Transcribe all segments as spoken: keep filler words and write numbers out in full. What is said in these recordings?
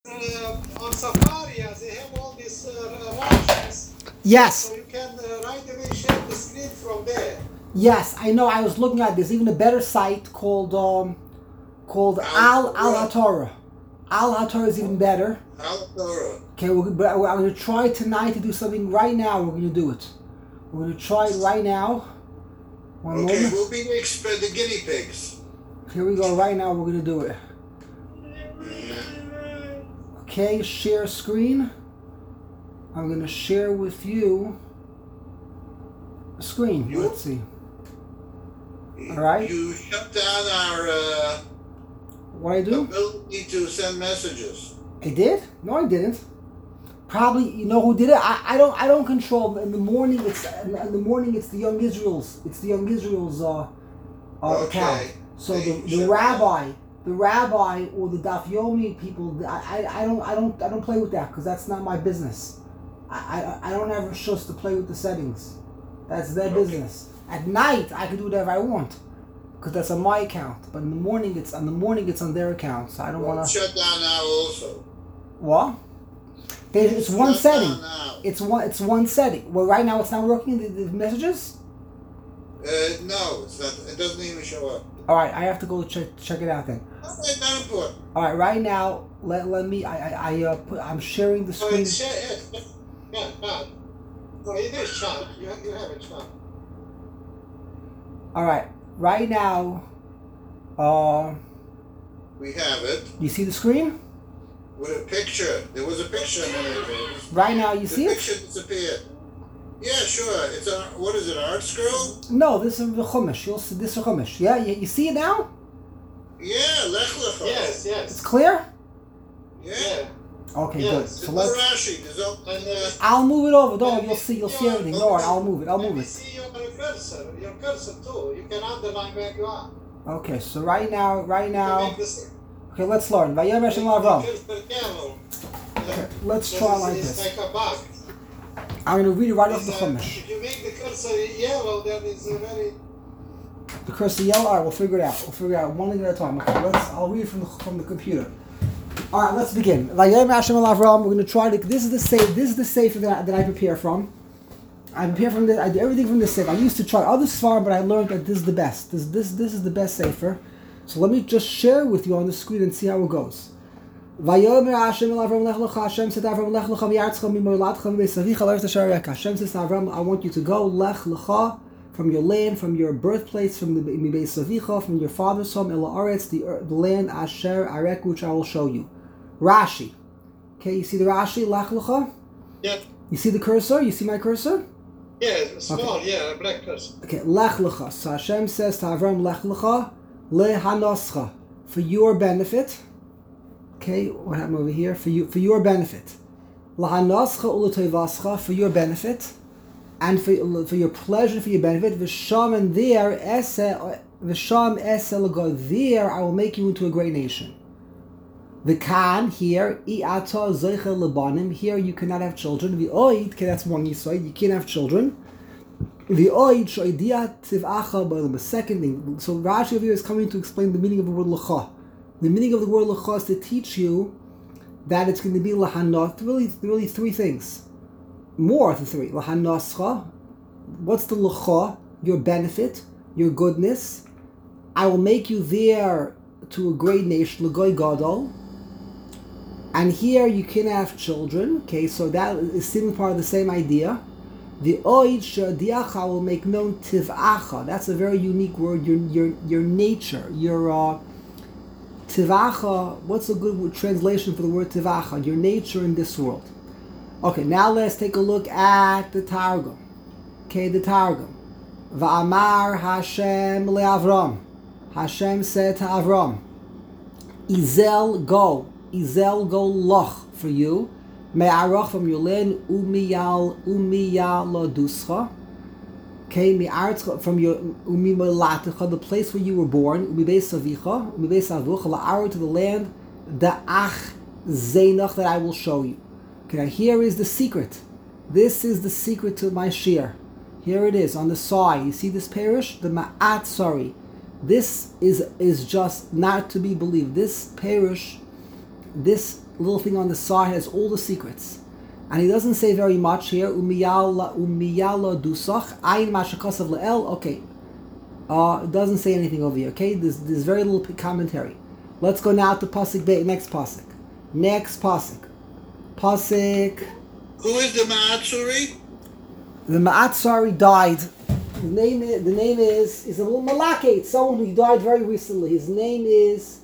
Uh, on Safari, uh, they have all these uh, options. Yes. So you can uh, right away share the screen from there. Yes, I know. I was looking at this. Even a better site called um, called Al Al HaTorah. Al HaTorah is even better. Al HaTorah. Okay, we're, but I'm going to try tonight to do something right now. We're going to do it. We're going to try it right now. One okay, moment. we'll be the, exp- the guinea pigs. Here we go. Right now, we're going to do it. Okay, share screen. I'm going to share with you a screen. You? Let's see. All right. You shut down our uh, what I do? ability to send messages. I did? No, I didn't. Probably, you know who did it? I, I don't I don't control. In the morning, it's in the morning. It's the Young Israel's. It's the Young Israel's uh, uh, Okay. account. So the, You the shut rabbi, the rabbi or the Daf Yomi people, I, I, I don't I don't I don't play with that because that's not my business. I, I, I don't have a shush to play with the settings. That's their Okay. business. At night, I can do whatever I want because that's on my account. But in the morning, it's on the morning it's on their account. So I don't Well, want to. shut down now also. What? They, it's one Shut setting. down now. It's one. It's one setting. Well, right now it's not working. The, the messages. Uh, no, it's not. It doesn't even show up. All right, I have to go check check it out then. Okay, not important. All right, right now let let me. I I, I uh, put. I'm sharing the So screen. it's share. Yeah, yeah, yeah. No, it is shut. You you have it shut. All right, right now. Uh, We have it you see the screen? with a picture. There was a picture in there. Right now, you The see it? picture disappeared. Yeah, sure. It's a what is it? Art scroll? No, this is the chumash. You'll see this is chumash. Yeah, you, you see it now? Yeah, Lech Lecha. Yes, yes. It's clear. Yeah. Okay, Yes. good. There's So no let's. Rashi. There's no. And, uh, I'll move it over. Don't. You'll see. You'll see everything. Don't worry. I'll move it. I'll move Let me it. see your cursor. Your cursor too. You can underline where you are. Okay, so right now, right You now. make this- Okay, let's learn. Vayom Hashem make the Avram. cursor yellow. Okay, let's Then try it's- like it's this. like a bug. I'm going to read it right off the It's, uh, chumash. If you make the cursor yellow, then it's a very. The cursor yellow. All right, we'll figure it out. We'll figure it out one thing at a time. Okay, let's. I'll read it from the from the computer. All right, let's begin. Vayom Hashem Avram. We're going to try to. This is the safe. This is the safe that I, that I prepare from. I prepare from this. I do everything from this safe. I used to try other svarim, but I learned that this is the best. This this this is the best safer. So let me just share with you on the screen and see how it goes. Vayomer Hashem el Avram lech lecha. Hashem said to Avram lech lecha v'yartzcha mimolatcha v'beisavicha l'eretz asher areka. Hashem says to Avram, I want you to go lech lecha from your land, from your birthplace, from the mibeisavicha, from your father's home, el haaretz, the the land asher arek, which I will show you. Rashi. Okay, you see the Rashi lech lecha? Yeah. You see the cursor? You see my cursor? Yeah, small. Yeah, a black cursor. Okay, lech lecha. So Hashem says to Avram lech lecha lehanoscha, for your benefit. Okay, what happened over here? For you, for your benefit. Lahanoscha u'letoivascha, for your benefit, and for for your pleasure, for your benefit. V'sham, and there, ese v'sham ese l'go, there I will make you into a great nation. V'kan, here, i'ata zeicha lebanim, here you cannot have children. V'oid, okay, that's one yisoid, you can't have children. V'oid shoidia tivacha, but the second thing. So Rashi over here is coming to explain the meaning of the word lecha. The meaning of the word lecha is to teach you that it's going to be lahanot. Really, really three things. More than three. Lahanoscha. What's the lecha? Your benefit, your goodness. I will make you there to a great nation, l'goy gadol. And here you can have children. Okay, so that is still part of the same idea. The oid shadiacha, I will make known tivacha. That's a very unique word. Your your your nature. Your uh, Tivacha, what's a good translation for the word Tivacha? Your nature in this world. Okay, now let's take a look at the Targum. Okay, the Targum. Va'amar Hashem le'Avram. Hashem said to Avram, Izel go. Izel go loch for you. Me'arach from your land, umiyal, umiyal loduscha. Okay, from your umimolaticha, the place where you were born, umibesavicha, umibesavucha, la'ar to the land, the ach zeinach that I will show you. Okay, now here is the secret. This is the secret to my shir. Here it is on the side. You see this parish, the ma'at. Sorry, this is is just not to be believed. This parish, this little thing on the side has all the secrets. And he doesn't say very much here. Umiyala umiyala dusach ayin mashakasav le'el. Okay, uh, it doesn't say anything over here. Okay, there's there's very little commentary. Let's go now to pasuk beit. Next pasuk. Next pasuk. Pasuk. Who is the Ma'atzuri? The Ma'atzari died. His name is, the name is is a little malake. It's someone who died very recently. His name is.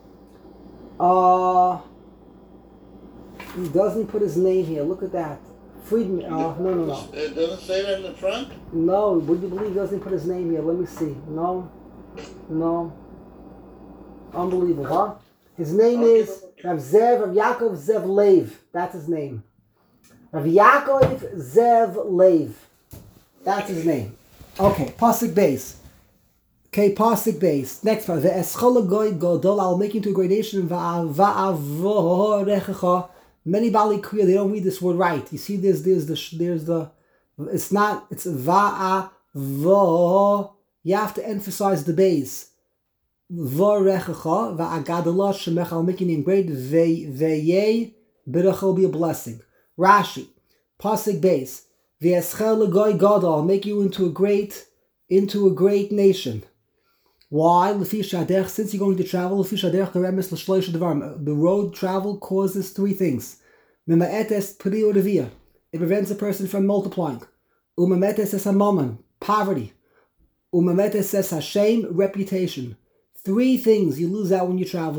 Uh. He doesn't put his name here. Look at that. Friedman. Uh, no, no, no. It doesn't say that in the front? No. Would you believe he doesn't put his name here? Let me see. No. No. Unbelievable, huh? His name is Rav Zev, Rav Yaakov Zev Lev. That's his name. Rav Yaakov Zev Lev. That's his name. Okay, Pasuk base. Okay, Pasuk base. Next part. Ve'eschol goy godol. I'll make you into a gradation. Va'avorechecha. Many Bali Kriya, they don't read this word right. You see, there's there's the there's the. It's not. It's va'avo. You have to emphasize the base. Va'rechecha va'agadolah shemecha. I'll make your name great. Ve'yei berachah will be a blessing. Rashi, Pasuk base. Ve'eschel legoy gadol. I'll make you into a great into a great nation. Why? Since you're going to travel, the road travel causes three things. It prevents a person from multiplying. Poverty. Reputation. Three things you lose out when you travel.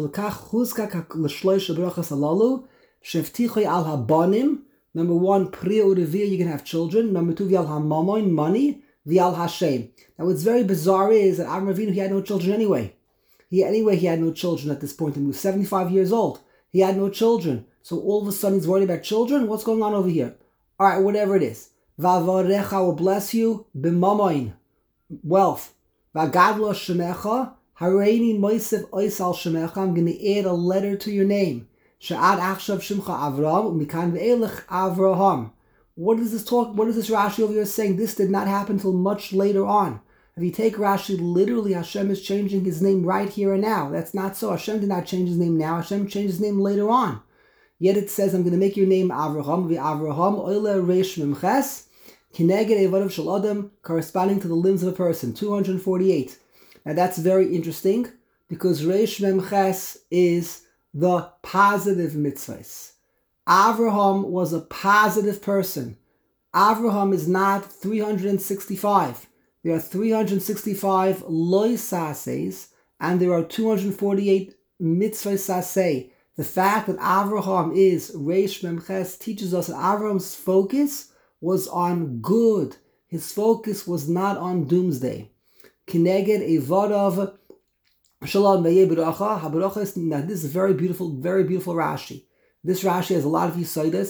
Number one, you can have children. Number two, money. Vial Hashem. Now, what's very bizarre is that Avram Avinu, he had no children anyway. He anyway he had no children at this point. He was seventy-five years old. He had no children. So all of a sudden he's worried about children. What's going on over here? All right, whatever it is. Va'varecha will bless you b'mamoin, wealth. Va'gadlo shemecha hareini moisef oisal shemecha. I'm going to add a letter to your name. She'ad achshav shimcha Avram u'mikan ve'elech Avraham. What is this talk? What is this Rashi over here saying? This did not happen until much later on. If you take Rashi literally, Hashem is changing his name right here and now. That's not so. Hashem did not change his name now. Hashem changed his name later on. Yet it says, I'm going to make your name Avraham, Avraham, Oile Reish Memches, Kineged Evodav Shel Adam, corresponding to the limbs of a person, two hundred forty-eight. Now that's very interesting, because Reish Memches is the positive mitzvahs. Avraham was a positive person. Avraham is not three hundred sixty-five. There are three hundred sixty-five loy sases, and there are two hundred forty-eight mitzvah saseh. The fact that Avraham is Reish Memches teaches us that Avraham's focus was on good. His focus was not on doomsday. Kineged Evodav Shalom B'yei B'racha. HaBaracha. Now this is a very beautiful, very beautiful Rashi. This Rashi has a lot of yisodas.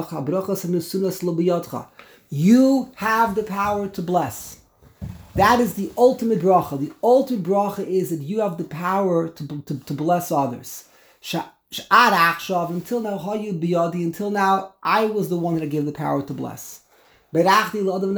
You have the power to bless. That is the ultimate bracha. The ultimate bracha is that you have the power to, to, to bless others. Until now, until now, I was the one that gave the power to bless. But now, you will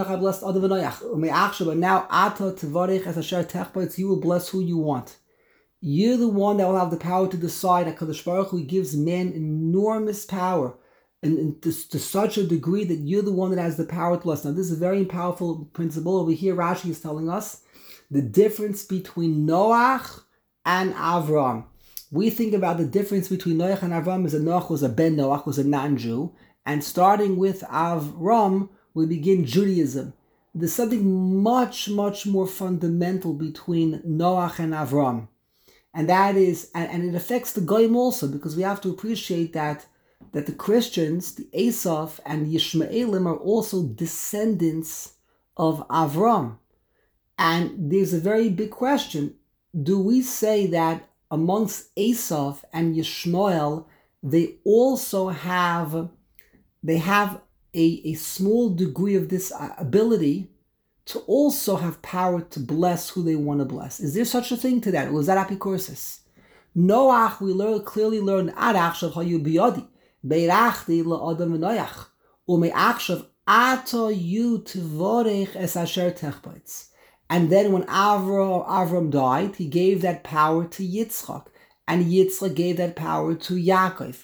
bless who you want. You're the one that will have the power to decide. HaKadosh Baruch Hu gives man enormous power, and, and to, to such a degree that you're the one that has the power to bless. Now, this is a very powerful principle. Over here, Rashi is telling us the difference between Noach and Avram. We think about the difference between Noach and Avram as that Noach was a ben Noach, was a non-Jew, and starting with Avram, we begin Judaism. There's something much, much more fundamental between Noach and Avram. And that is, and, and it affects the Goyim also, because we have to appreciate that that the Christians, the Esav and the Yishmaelim, are also descendants of Avram. And there's a very big question. Do we say that amongst Esav and Yishmael, they also have, they have a, a small degree of this ability to also have power to bless who they want to bless? Is there such a thing to that? Or is that apikorsis? Noach, we learn, clearly learn, Ad achshav hayu biyadi, beirachti la'adam v'noyach, u'me'achshav ato yu tvorech es asher techbaitz. And then when Avram, Avram died, he gave that power to Yitzchak, and Yitzchak gave that power to Yaakov.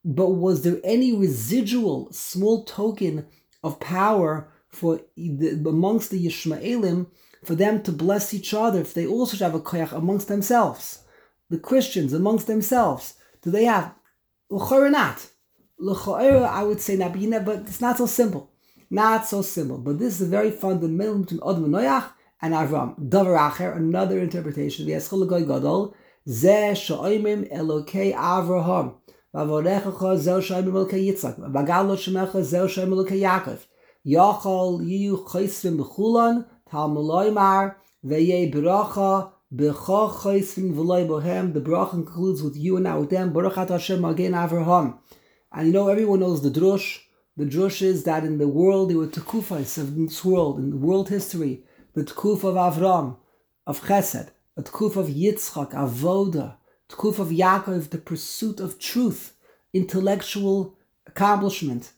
but was there any residual small token of power for the, amongst the Yishmaelim for them to bless each other if they also have a koyach amongst themselves? The Christians amongst themselves, do they have? L'chora not. L'chora, I would say not, but, you know, but it's not so simple. Not so simple. But this is a very fundamental between Adam and Noach and Avram. Davar acher, another interpretation. V'yeschol l'goy gadol, zeh sha'oimim elokei Avraham. V'avorechacha zeh sha'oimim elokei Yitzchak. V'bagal lo shemecha zeh sha'oimim elokei Yaakov. Yachal yiyu chaysvim b'chulan, tal maloi mar, v'yei b'racha, b'cha chaysvim v'loi bohem. The bracha concludes with you and not with them. Baruch atah Hashem magen Avraham. And you know, everyone knows the drush. The drush is that in the world, there were tekufas of this world, in the world history, the tekuf of Avram, of Chesed, a tekuf of Yitzchak, Avoda, tekuf of Yaakov, the pursuit of truth, intellectual accomplishment.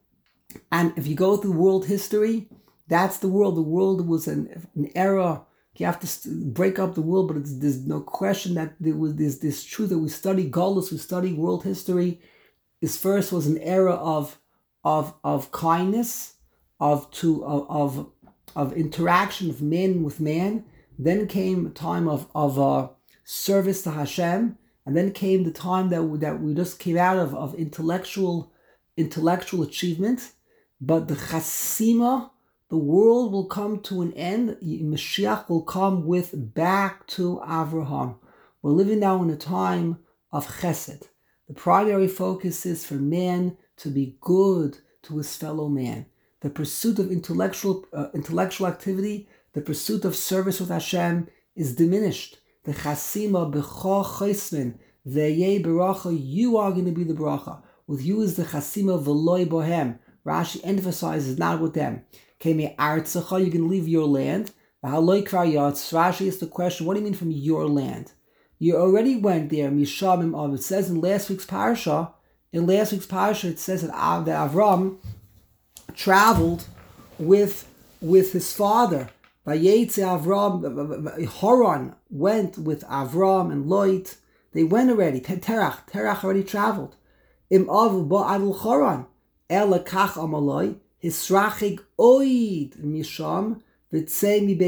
And if you go through world history, that's the world. The world was an, an era. You have to break up the world, but it's, there's no question that there was this, this truth that we study Golus, we study world history. This first was an era of of of kindness, of to of of, of interaction of man with man. Then came a time of of uh, service to Hashem, and then came the time that we, that we just came out of of intellectual intellectual achievement. But the chasima, the world will come to an end. Mashiach will come with back to Avraham. We're living now in a time of chesed. The primary focus is for man to be good to his fellow man. The pursuit of intellectual uh, intellectual activity, the pursuit of service with Hashem is diminished. The chasima b'cha chaysmin ve'yei beracha, you are going to be the bracha. With you is the chasima v'loi bohem. Rashi emphasizes not with them. Kemei artzecha, you're going to leave your land. V'haloi kvar yatz. Rashi is the question, what do you mean from your land? You already went there, Mishamim Av. It says in last week's parasha, in last week's parasha, it says that, Av, that Avram traveled with, with his father. Vayetze Avram, Haran went with Avram and Lot. They went already. Terach, Terach already traveled. Im Av ba'adul Haran, Ela kach amaloi, hisrachig oid misham. Now this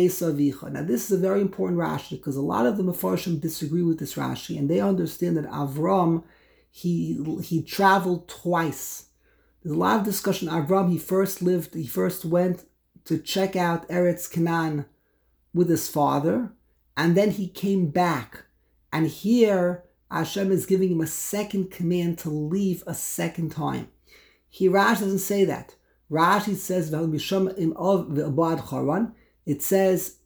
is a very important Rashi because a lot of the Mefarshim disagree with this Rashi and they understand that Avram, he he traveled twice. There's a lot of discussion. Avram, he first lived, he first went to check out Eretz Canaan with his father, and then he came back. And here Hashem is giving him a second command to leave a second time. Here Rashi doesn't say that. Rashi says, it says,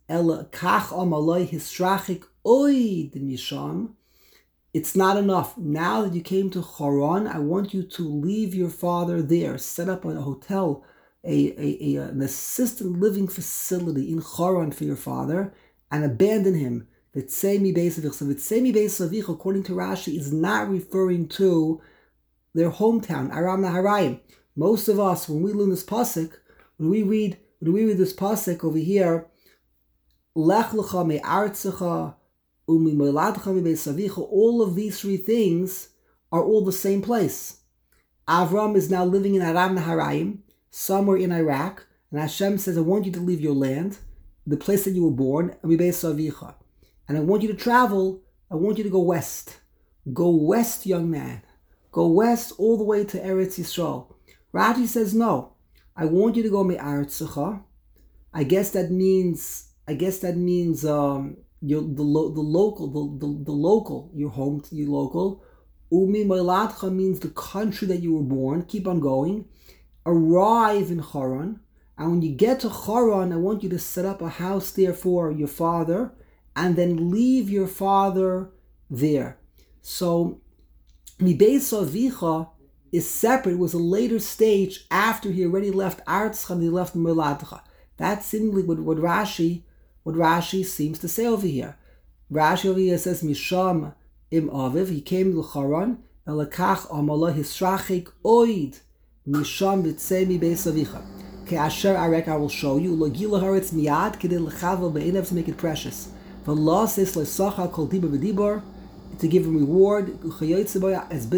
it's not enough. Now that you came to Haran, I want you to leave your father there, set up a hotel, a, a, a an assisted living facility in Haran for your father, and abandon him. V'tzei beis avich. So v'tzei beis avich, according to Rashi, is not referring to their hometown, Aram Naharayim. Most of us, when we learn this pasuk, when we read, when we read this pasuk over here, Lech lecha me'artzecha u'mimoladcha mibeis avicha, all of these three things are all the same place. Avram is now living in Aram Naharayim, somewhere in Iraq, and Hashem says, I want you to leave your land, the place that you were born, and mibeis avicha, and I want you to travel. I want you to go west. Go west, young man. Go west all the way to Eretz Yisrael. Rashi says, no, I want you to go me'artzecha. I guess that means, I guess that means um, your, the, lo, the local, the, the, the local, your home, your local. Umi moiladcha means the country that you were born. Keep on going. Arrive in Haran. And when you get to Haran, I want you to set up a house there for your father and then leave your father there. So, mibeis avicha is separate. It was a later stage after he already left Artzcha and he left Moladcha. That's seemingly what, what Rashi what Rashi seems to say over here. Rashi over here says, Misham im Aviv, he came to Haran, Elakach Amalah Hisrachik Oid, Misham Vitzei Mibeis Avicha. Ke'asher Arek, I will show you, Logila Haretz Miyad, Kedei L'chava Be'enev, to make it precious. V'lo Sis L'sacha Kol Dibur V'dibur, to give him reward. When it came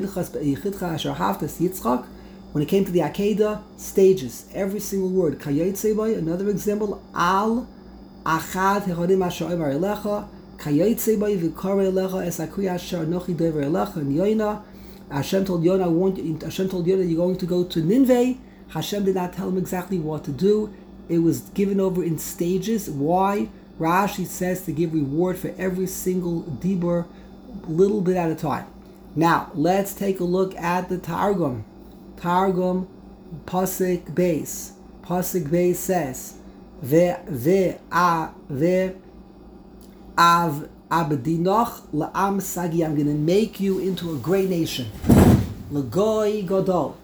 to the Akedah stages, every single word. Another example, Al Achad Hechodim Asher Omer Elecha, Kayotze Bay V'Karei Elecha Es Akri Asher Nochi Dover Elecha, and Yoina. Hashem told Yonah, I want you, Hashem told Yonah, you're going to go to Nineveh. Hashem did not tell him exactly what to do. It was given over in stages. Why? Rashi says to give reward for every single dibur, little bit at a time. Now, let's take a look at the Targum. Targum, Pasuk Beis. Pasuk Beis says, Ve, ve, a, ve, av, abdinoch, la'am sagi, I'm going to make you into a great nation. L'goy godol,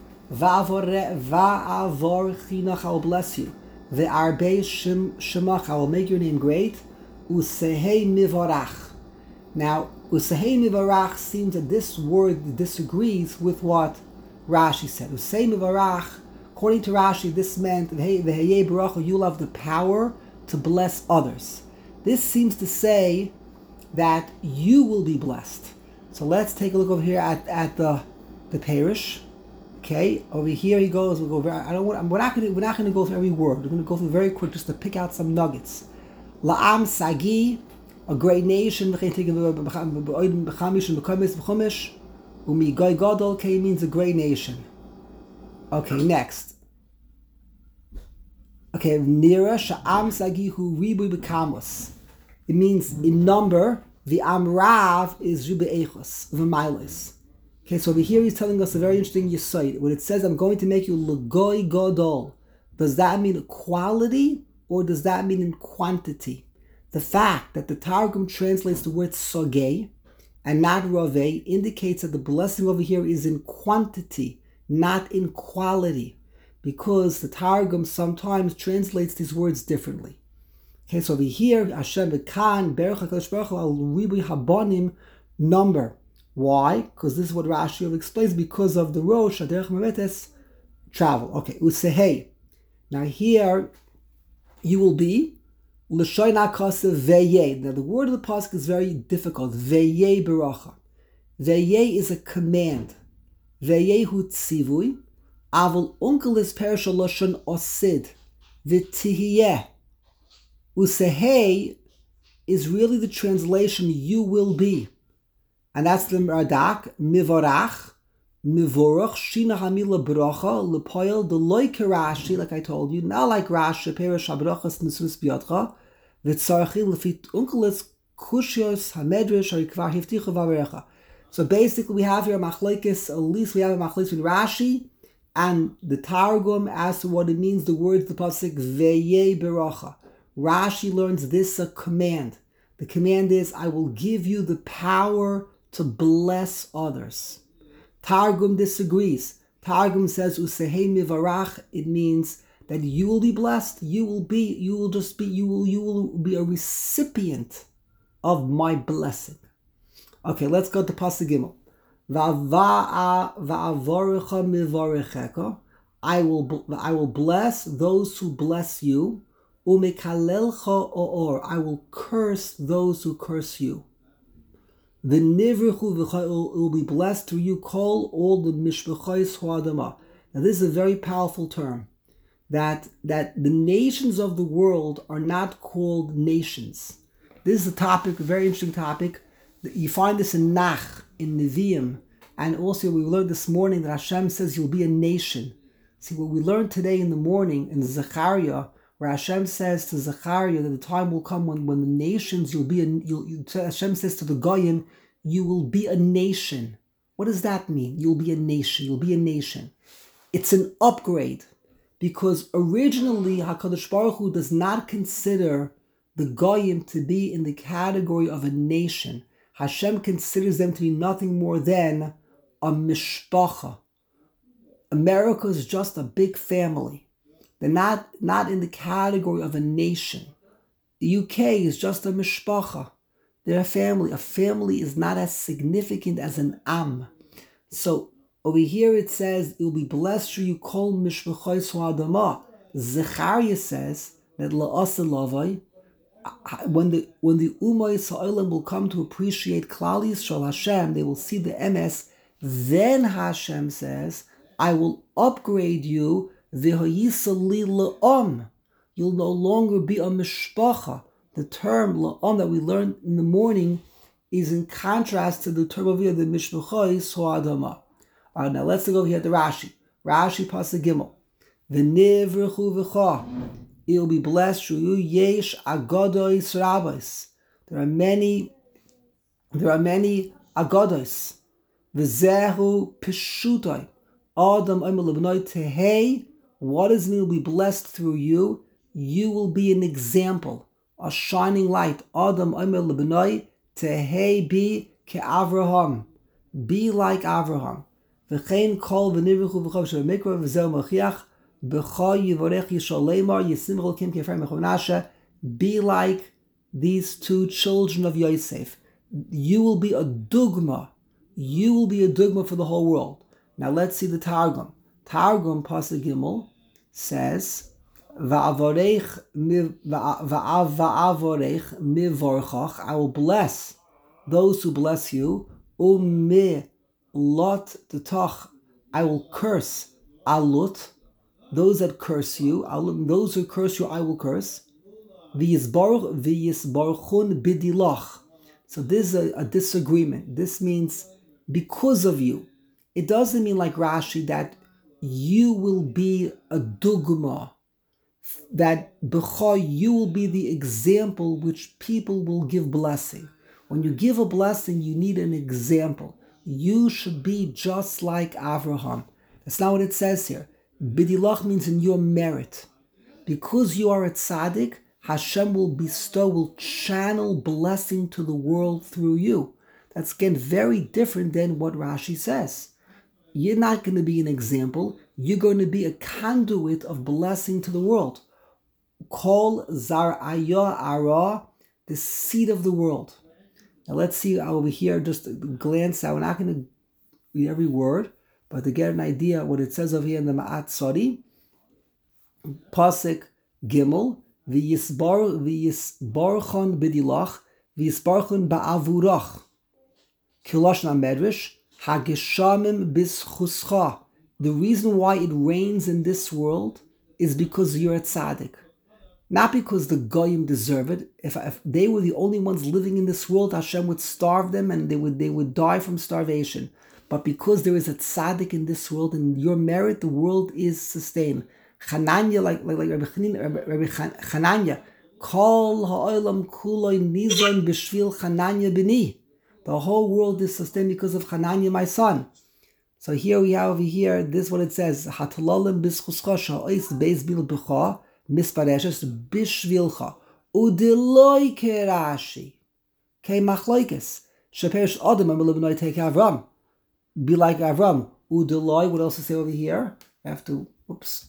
va'avor chinuch, I will bless you. Ve'arbei shemach, I will make your name great. Usehei mivarach. Now, Usehei mivarach seems that this word disagrees with what Rashi said. Usehei mivarach, according to Rashi, this meant Veheyei baracha, you'll have the power to bless others. This seems to say that you will be blessed. So let's take a look over here at, at the the parish. Okay, over here he goes. We'll go very. I don't want. We're not going to. We're not going to go through every word. We're going to go through very quick, just to pick out some nuggets. La'am sagi, a great nation. Umi goy gadol. Okay, means a great nation. Okay, next. Okay, nira sha'am sagi hu ribu b'kamos. It means in number. The amrav is ribu echos v'mailos. Okay, so over here he's telling us a very interesting yesod. When it says, I'm going to make you l'goy gadol, does that mean quality or does that mean in quantity? The fact that the Targum translates the word sogei and not raveh indicates that the blessing over here is in quantity, not in quality, because the Targum sometimes translates these words differently. Okay, so over here, Hashem v'kan berach HaKadosh Baruch Hu al ribu habonim, number. Why? Because this is what Rashi explains, because of the Rosh Haderech Memetes, travel. Okay, Usehei. Now here, you will be L'shoy Nakase Veye. Now the word of the pasuk is very difficult. Veye beracha. Veye is a command. Veye hu tzivui. Avol unkelis perish loshon osid. V'tihiyeh. Usehei is really the translation, you will be. And that's the Radak, Mivorach, Mivorach, Shina Hamila Bracha, Lepoil, the Loike Rashi, like I told you, not like Rashi, Perish Habrachas Nesus Biatcha, Vitzarchi, Lefit Unkelis, Kushios, Hamedrish, Harikvar Hifticha Varecha. So basically we have here a Machlekes, at least we have a Machlekes with Rashi, and the Targum as to what it means, the words, the Pasuk, Veye Beracha. Rashi learns this a command. The command is, I will give you the power to bless others. Targum disagrees. Targum says, Usehei mivarach, it means that you will be blessed, you will be, you will just be, you will, you will be a recipient of my blessing. Okay, let's go to Pasuk Gimel. Va'ava'a va'avorecha mivarecheka. I will, I will bless those who bless you. Umekalelcha or I will curse those who curse you. The nivrichu will be blessed through you. Call all the mishpachos hoadama. Now this is a very powerful term. That that the nations of the world are not called nations. This is a topic, a very interesting topic. You find this in Nach, in Nevi'im, and also we learned this morning that Hashem says you'll be a nation. See what we learned today in the morning in Zechariah, where Hashem says to Zechariah that the time will come when, when the nations, you'll be a, you'll, you, Hashem says to the Goyim, you will be a nation. What does that mean? You'll be a nation. You'll be a nation. It's an upgrade, because originally HaKadosh Baruch Hu does not consider the Goyim to be in the category of a nation. Hashem considers them to be nothing more than a mishpacha. America is just a big family. They're not, not in the category of a nation. The U K is just a mishpacha. They're a family. A family is not as significant as an am. So over here it says, it will be blessed through you, kol mishpachos ha'adamah. Zechariah says that la'asa lavai, when the when the Ummah Yisraelim will come to appreciate Klal Yisrael Hashem, they will see the M S. Then Hashem says, I will upgrade you. V'hoyisa le'om. You'll no longer be a mishpacha. The term la'om that we learned in the morning is in contrast to the term over here, the mishpacha is ho'adama. All right, now let's go over here to Rashi. Rashi Pasuk Gimel. V'nivrechu v'cha. It will be blessed through you. Yesh agodos rabbis. There are many, there are many agodos. V'zehu peshutoi. Adam omer lebnoi tehei. What does it mean will be blessed through you? You will be an example, a shining light. Adam omer lebnoi tehei bi ke'Avraham. Be like Avraham. V'chein kol v'nivrechu v'chav shel mikra v'zeh machiach. Be like these two children of Yosef. You will be a dugma. You will be a dugma for the whole world. Now let's see the Targum. Targum Pasuk Gimel says, Va'avorech mivorchach. I will bless those who bless you. U'mi lot t'tach. I will curse alut. Those that curse you, those who curse you, I will curse. V'yisbarchun bidilach. So this is a, a disagreement. This means because of you. It doesn't mean like Rashi that you will be a dugma, that b'cha you will be the example which people will give blessing. When you give a blessing, you need an example. You should be just like Avraham. That's not what it says here. Bidilach means in your merit. Because you are a tzaddik, Hashem will bestow, will channel blessing to the world through you. That's again very different than what Rashi says. You're not going to be an example. You're going to be a conduit of blessing to the world. Kol zar'aya ara, the seed of the world. Now let's see over here, just a glance out. We're not going to read every word, but to get an idea what it says over here in the Ma'at Sodi, Pasuk Gimel, v'yisbar v'yisbarchon b'dilach, v'yisbarchon ba'avurach. Kiloshna Medrash, hageshamim b'schuscha. The reason why it rains in this world is because you're a tzaddik. Not because the goyim deserve it. If, if they were the only ones living in this world, Hashem would starve them and they would they would die from starvation. But because there is a tzaddik in this world, and your merit, the world is sustained. Chananya, like like, like Rabbi Chananya, Kol ha'olam kuloi nizon b'shvil Chananya b'ni. The whole world is sustained because of Chananya, my son. So here we have over here, this is what it says. Hatalalim b'schuscha sha'ois beis bil b'cha mispareshes b'shvilcha udeloi kerashi kei machloikes sheperish adam amelubnoi take Avram. Be like Avram. Udeloi, what else to say over here? I have to, oops.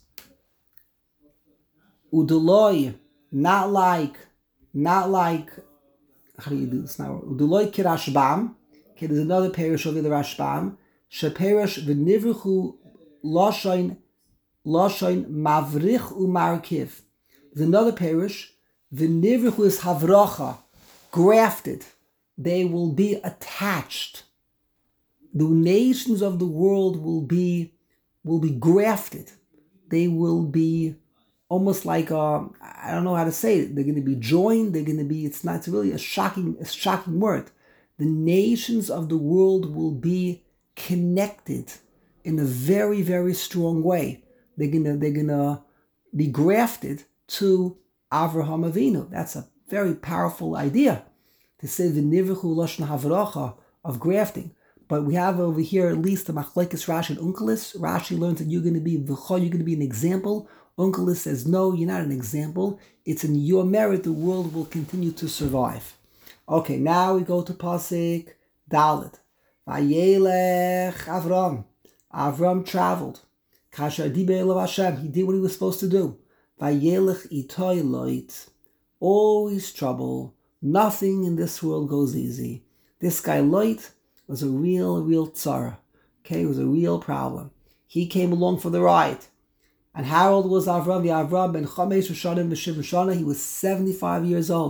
Udeloi, not like, not like, how do you do this now? Udeloi kirashbam. Okay, there's another parish over the Rashbam. Sheperish v'nivruchu loshain, loshain mavrich umarkiv. There's another parish. V'nivruchu is havracha, grafted. They will be attached. The nations of the world will be will be grafted. They will be almost like a, I don't know how to say it. They're going to be joined. They're going to be. It's not it's really a shocking a shocking word. The nations of the world will be connected in a very very strong way. They're gonna they're gonna be grafted to Avraham Avinu. That's a very powerful idea to say the nivruchu lashon havracha of grafting. But we have over here at least the Machlekes Rashi and Unkelis. Rashi learns that you're going to be v'cha, you're going to be an example. Unkelis says, no, you're not an example. It's in your merit the world will continue to survive. Okay, now we go to Pasuk Dalet. Vayelech Avram. Avram traveled. Kasher diber elav Hashem. He did what he was supposed to do. Vayelech itoi loit. Always trouble. Nothing in this world goes easy. This guy Loit was a real, real tzara. Okay, it was a real problem. He came along for the ride. And how old was Avram? The Avram ben Chamesh Rishonim v'Shiv Rishona. He was seventy-five years old.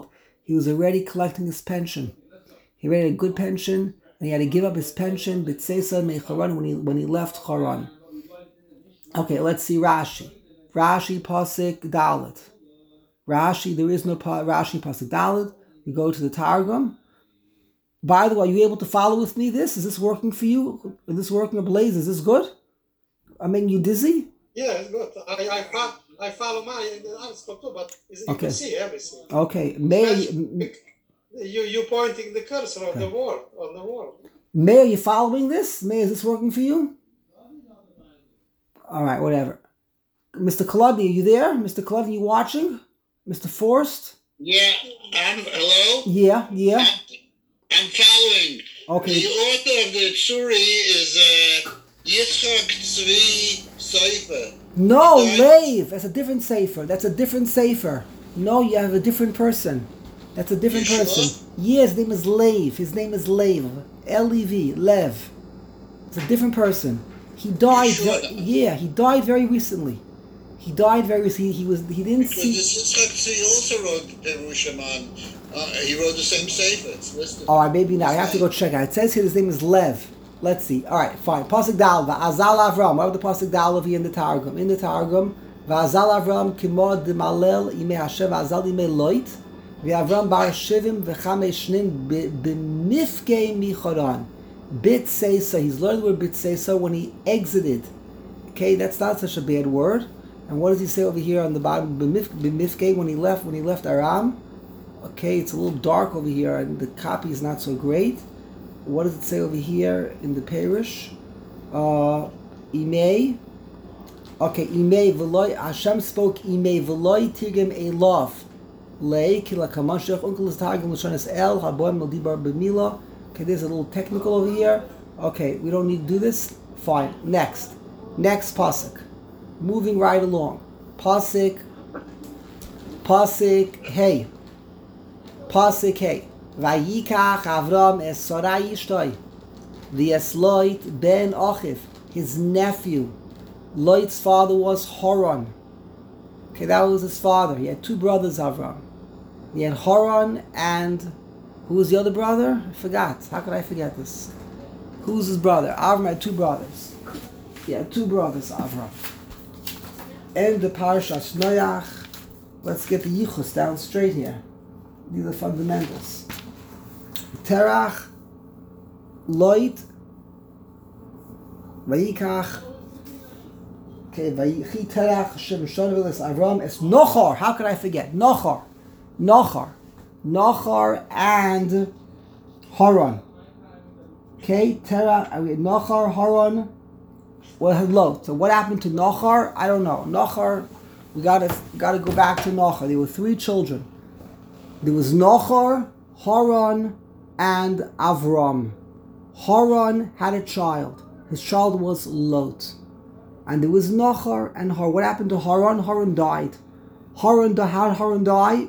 He was already collecting his pension. He already had a good pension, and he had to give up his pension b'tseisa mecharan when he when he left Haran. Okay, let's see Rashi. Rashi pasuk Dalet. Rashi, there is no pa, Rashi pasuk Dalet. We go to the Targum. By the way, are you able to follow with me this? Is this working for you? Is this working ablaze? Is this good? I mean, you dizzy? Yeah, it's good. I I, fo- I follow my answer too, but it's, you Okay. can see everything. Okay. May You you pointing the cursor on the wall on the wall. May, are you following this? May, is this working for you? All right, whatever. Mister Kolodny, are you there? Mister Kolodny, you watching? Mister Forrest? Yeah, I'm, hello? Yeah, yeah. I'm, I'm following. Okay. The author of the Tsuri is uh, Yitzchak Tzvi Seifer. No, Okay. Lev. That's a different Sefer. That's a different Sefer. No, you have a different person. That's a different You person. sure? Yeah, his name is Lev. His name is Lev. L E V. Lev. It's a different person. He died. sure ve- that- yeah, he died very recently. He died very recently. He, he was. He didn't Because see. this Yitzchak Tzvi also wrote the Perushim on, uh, he wrote the same Sefer. It's listed. All right, maybe now. I have to go check out. It says here his name is Lev. Let's see. All right, fine. Pasuk Dal Azal Avram. What would the Pasuk Dal over here in the Targum? In the Targum, Va'azal Avram kimod demalel imei Hashem va'azal imei loit v'Avram bar shivim v'chamesh shnin b'mifkei michoran bit seisa. He's learned the word bit seisa when he exited. Okay, that's not such a bad word. And what does he say over here on the bottom? B'mifkei when he left. When he left Aram. Okay, it's a little dark over here, and the copy is not so great. What does it say over here in the parish? Uh, Imei. Okay, Imei v'loi. Hashem spoke Imei v'loi tirgem elov. Lei kila kamashach unkel is targum l'shonas el haboim l'dibar b'mila. Okay, there's a little technical over here. Okay, we don't need to do this. Fine. Next. Next pasuk. Moving right along. Pasuk. Pasuk. Hey. Pasuk Hey. Vayikach Avram es Sarai ishtoi. V'es Lot ben Achiv, his nephew. Lot's father was Haran. Okay, that was his father. He had two brothers, Avram. He had Haran and who was the other brother? I forgot. How could I forget this? Who's his brother? Avram had two brothers. He had two brothers, Avram. And the Parashas Noach. Let's get the Yichus down straight here. These are fundamentals. Terach, Loit, Vayikach. Okay, Vayichi Terach, Shem Shonavilis Avram, es Nochar. How could I forget? Nochar. Nochar. Nochar and Haran. Okay, Terach, Nochar, Haran. Well, hello. So what happened to Nochar? I don't know. Nochar, we gotta gotta go back to Nochar. There were three children. There was Nochar, Haran, and Avram. Haran had a child. His child was Lot. And there was Nochar and Haran. What happened to Haran? Haran died. Haran, how did Haran die?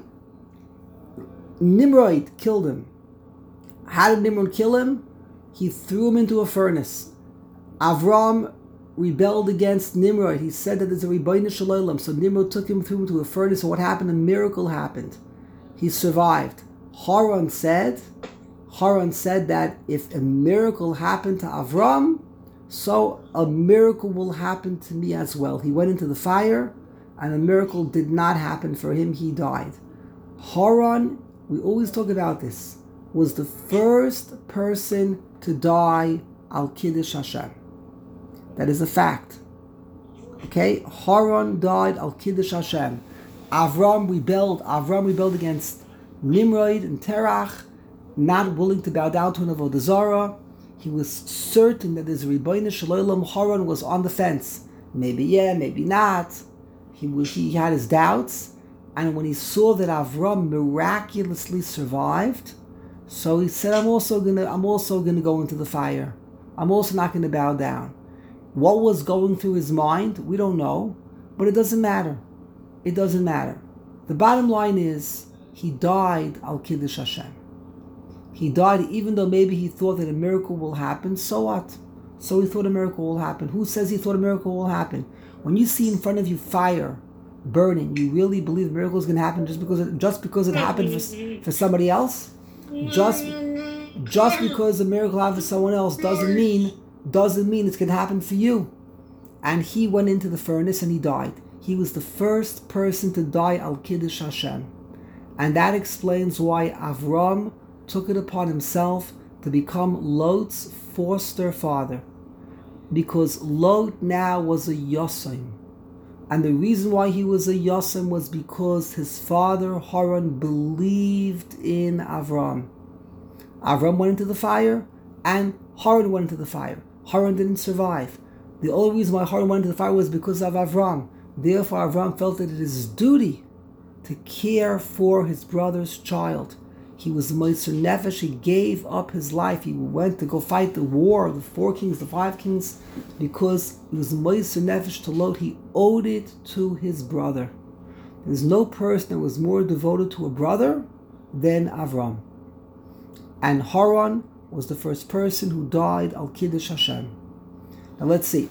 Nimrod killed him. How did Nimrod kill him? He threw him into a furnace. Avram rebelled against Nimrod. He said that there's a Rebbeinu Shalom. So Nimrod took him, threw him into a furnace. So what happened? A miracle happened. He survived. Haran said, Haran said that if a miracle happened to Avram, so a miracle will happen to me as well. He went into the fire, and a miracle did not happen for him. He died. Haran, we always talk about this, was the first person to die al Kiddush Hashem. That is a fact. Okay? Haran died al Kiddush Hashem. Avram rebelled. Avram rebelled against Nimrod and Terach, not willing to bow down to an Avodah Zarah. He was certain that his Rebbeinu Shalom. Haran was on the fence. Maybe yeah, maybe not. He was, he had his doubts, and when he saw that Avram miraculously survived, so he said, "I'm also gonna, I'm also gonna go into the fire. I'm also not gonna bow down." What was going through his mind? We don't know, but it doesn't matter. It doesn't matter. The bottom line is, he died al Kiddush Hashem. He died even though maybe he thought that a miracle will happen. So what? So he thought a miracle will happen. Who says he thought a miracle will happen? When you see in front of you fire, burning. You really believe the miracle is going to happen just because it, just because it happened for, for somebody else? Just just because the miracle happened for someone else doesn't mean doesn't mean it's going to happen for you. And he went into the furnace and he died. He was the first person to die al Kiddush Hashem. And that explains why Avram took it upon himself to become Lot's foster father. Because Lot now was a Yosem. And the reason why he was a Yosem was because his father Haran believed in Avram. Avram went into the fire and Haran went into the fire. Haran didn't survive. The only reason why Haran went into the fire was because of Avram. Therefore Avram felt that it is his duty to care for his brother's child. He was Moser Nefesh. He gave up his life. He went to go fight the war, the four kings, the five kings, because he was Moser Nefesh to Lot. He owed it to his brother. There's no person that was more devoted to a brother than Avram. And Haran was the first person who died al Kiddush Hashem. Now let's see.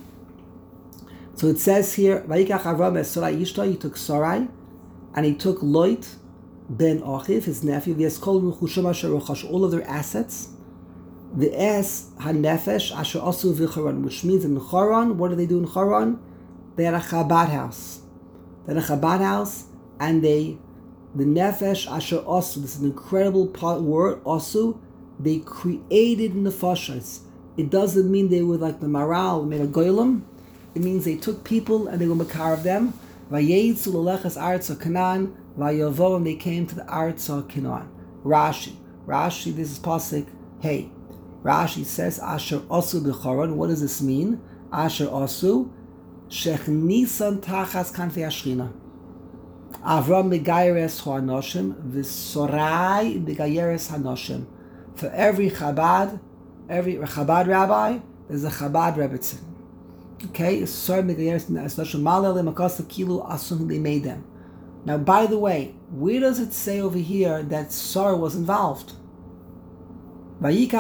So it says here, Vayikach Avram es Sarai Ishta, he took Sarai, and he took Lot ben Achiv, his nephew, V'yeskol Ruchusham Asher Ruchash, all of their assets, V'es HaNefesh Asher Asu V'Charan, which means in Charan, what do they do in Charan? They had a Chabad house. They had a Chabad house, and they, the Nefesh Asher Asu, this is an incredible word, Asu, they created Nefashos. It doesn't mean they were like the Maral, made a Goyim. It means they took people and they were makar of them. Vayetzu l'lechas artza Canaan, vayavoim, they came to the artza Canaan. Rashi, Rashi, this is pasuk. Hey, Rashi says Asher Asu b'Charan. What does this mean? Asher Asu shechnisan tachas kanfei Ashchina. Avram begayeres ha'anoshim v'Sorai begayeres ha'anoshim. For every Chabad, every Chabad rabbi, there's a Chabad rebbetzin. Okay, they made them. Now, by the way, where does it say over here that Sarah was involved? Now, here's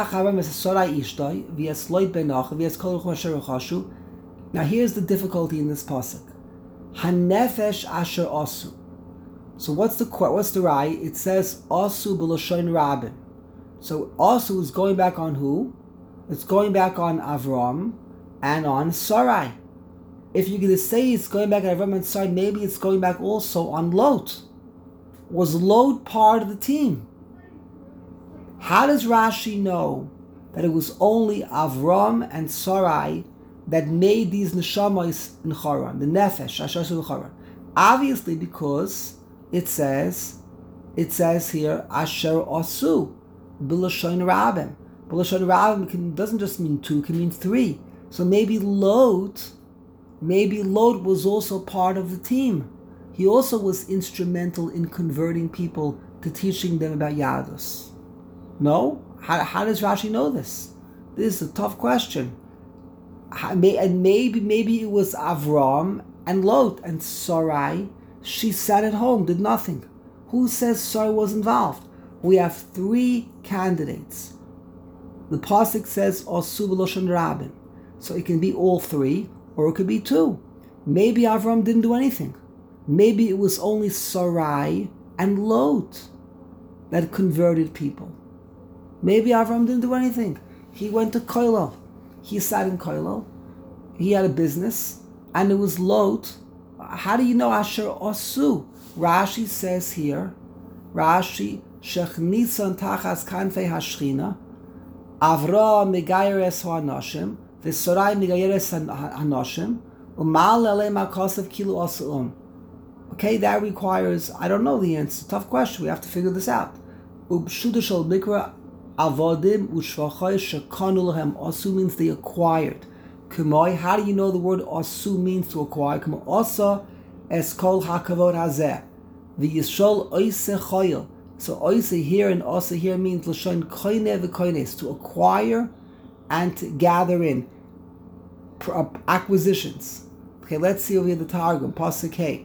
the difficulty in this pasuk. Hanefesh asher asu. So what's the what's the right? It says asu b'lashon rabim. So asu is going back on who? It's going back on Avram and on Sarai. If you're going to say it's going back on Avram and Sarai, maybe it's going back also on Lot. Was Lot part of the team? How does Rashi know that it was only Avram and Sarai that made these neshamas in Haran, the nefesh, Asher Haran? Obviously, because it says, it says here, Asher Asu, B'lashon Rabim. B'lashon Rabim doesn't just mean two, it can mean three. So maybe Lot, maybe Lot was also part of the team. He also was instrumental in converting people to teaching them about Yadus. No? How, how does Rashi know this? This is a tough question. How, may, and maybe maybe it was Avram and Lot and Sarai. She sat at home, did nothing. Who says Sarai was involved? We have three candidates. The pasuk says Asu b'lashon rabim. So it can be all three, or it could be two. Maybe Avram didn't do anything. Maybe it was only Sarai and Lot that converted people. Maybe Avram didn't do anything. He went to Koilel. He sat in Koilel. He had a business, and it was Lot. How do you know Asher Asu? Rashi says here, Rashi, Shechnisan tachas kanfei hashchina, Avram megayeres ha'anoshim, v'Sarai megayeres ha'anoshim, u'mal elei makasav kilu asu'um. Okay, that requires, I don't know the answer. Tough question. We have to figure this out. Ubshuda shel mikra avodim u'shvachai shekanu lahem. Asu means they acquired. K'moi, how do you know the word asu means to acquire? K'moi asa es kol hakavod hazeh. V'yishol oise choyel. So oise here and asa here means l'shon koine v'koines, to acquire and to gather in. Acquisitions. Okay, let's see over here the Targum, Pasuk Hey.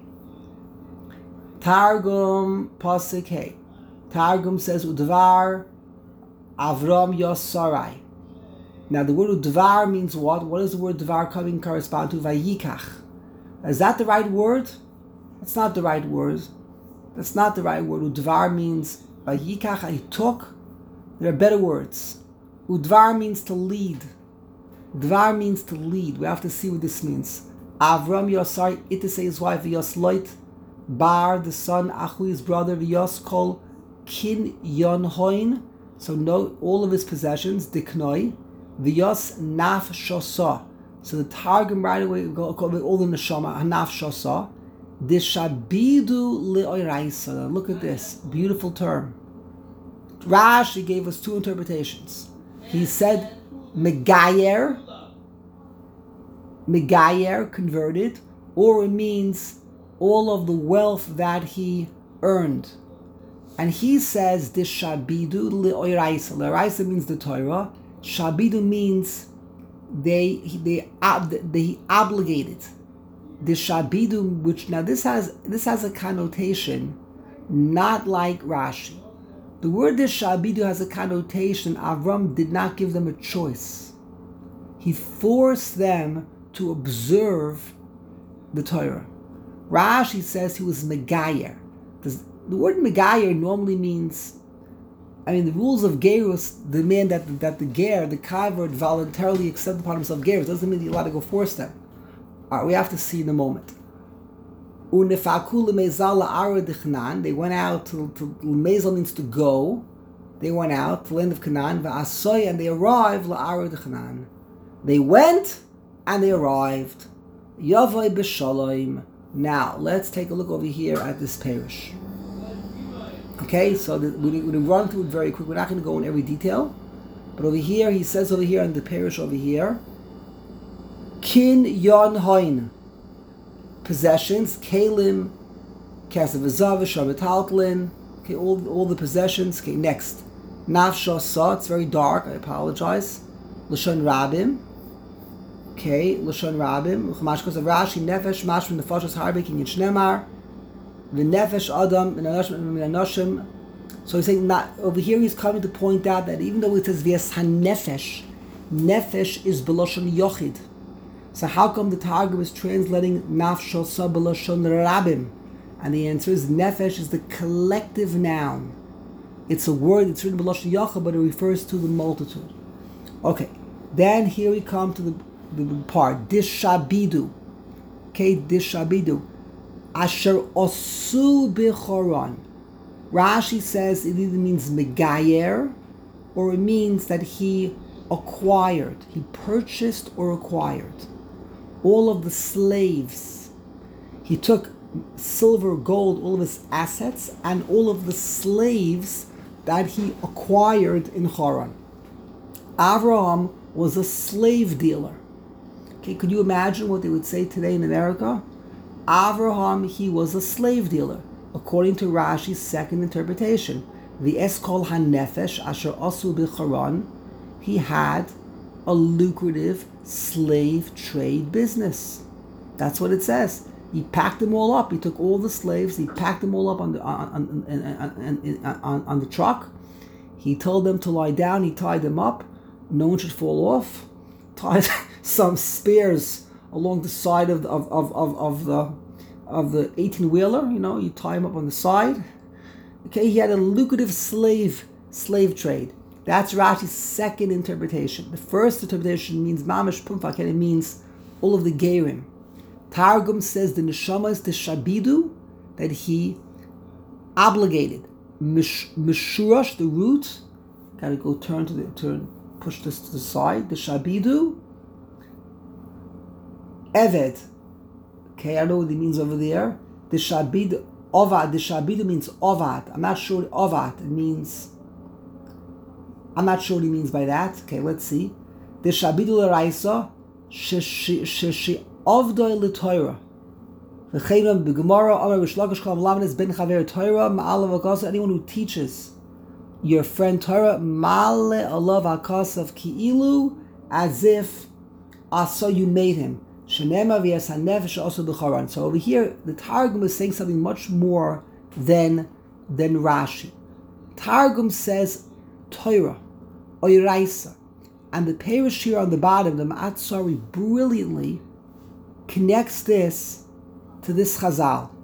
Targum, Pasuk Hey. Targum says, Udvar Avram Yos Sarai. Now the word Udvar means what? What does the word Dvar coming correspond to? Vayikach. Is that the right word? That's not the right word. That's not the right word. Udvar means vayikach, I took. There are better words. Udvar means to lead. Dvar means to lead. We have to see what this means. Avram Yosar Itase his wife Yosloit Bar the son Achu his brother Yos Kol Kin Yon Hoin. So note all of his possessions. Diknoi Vyos Naf Shosa. So the Targum right away go all the neshama Hanaf Shosa. Dishabidu Leoiraisa. Look at this beautiful term. Rashi gave us two interpretations. He said Megayer, Megayer converted, or it means all of the wealth that he earned. And he says this Shabidu Leoiraisa. Leoiraisa means the Torah. Shabidu means they they they obligated. The Shabidu, which now this has this has a connotation not like Rashi. The word Shabidu has a connotation. Avram did not give them a choice. He forced them to observe the Torah. Rashi says he was Megayer. The word Megayer normally means, I mean, the rules of Gerus demand that, that the Ger, the Kavod, voluntarily accept upon himself Gerus. It doesn't mean you're allowed to go force them. All right, we have to see in a moment. They went out to, to Mezal means to go. They went out to the land of Canaan, and they arrived la'ara d'Chanan. They went and they arrived. Yavai b'shalom. Now let's take a look over here at this parish. Okay, so the, we, we're going to run through it very quick. We're not going to go in every detail, but over here he says over here in the parish over here, Kin yon hoin. Possessions, Kalim, Kasav Azav, Shabataltlin, okay, all, all the possessions. Okay, next. Nafsha Sa, it's very dark, I apologize. Lashon Rabim. Okay, Lashon Rabim. Chamashkos of Rashi, Nefesh, Mashman, Nefashos, Harbeking, and Shnemar. The Nefesh Adam, and Anashim. So he's saying that over here he's coming to point out that even though it says Vias HaNefesh, Nefesh is Beloshon Yochid. So how come the Targum is translating Nafsho Sa Beloshon Rabim? And the answer is Nefesh is the collective noun. It's a word, it's written Beloshon Yochid, but it refers to the multitude. Okay, then here we come to the, the part, Dishabidu. Okay, Dishabidu. Asher Osu B'choron. Rashi says it either means Megayer, or it means that he acquired, he purchased or acquired all of the slaves. He took silver, gold, all of his assets, and all of the slaves that he acquired in Haran. Avraham was a slave dealer. Okay, could you imagine what they would say today in America? Avraham, he was a slave dealer, according to Rashi's second interpretation. The Eskol HaNefesh Asher Asu B'Charan, he had a lucrative slave trade business. That's what it says. He packed them all up. He took all the slaves. He packed them all up on the on on, on, on, on, on the truck. He told them to lie down. He tied them up. No one should fall off. Tied some spears along the side of the, of, of, of, of the of the eighteen wheeler. You know, you tie him up on the side. Okay, he had a lucrative slave slave trade. That's Rashi's second interpretation. The first interpretation means mamish pumfak, and it means all of the gerim. Targum says the neshama is the shabidu, that he obligated. Mishurash, the root, gotta go turn to the turn, push this to the side. The shabidu, eved. Okay, I know what it means over there. The shabidu, ovad. The shabidu means ovad. I'm not sure ovad. It means. I'm not sure what he means by that. Okay, let's see. The shabidu l'raisa sheshi avdoi l'toira. V'cheinam b'gemara amar v'shlakish kol melamed ben chaver Torah ma'alav akasa. Anyone who teaches your friend Torah ma'ale alav akasav ki'ilu, as if asa you made him. Shenema v'yas hanefesh also b'charan. So over here, the Targum is saying something much more than than Rashi. Targum says Torah, Oiraisa, and the Parish here on the bottom, the Ma'atzari, brilliantly connects this to this Chazal.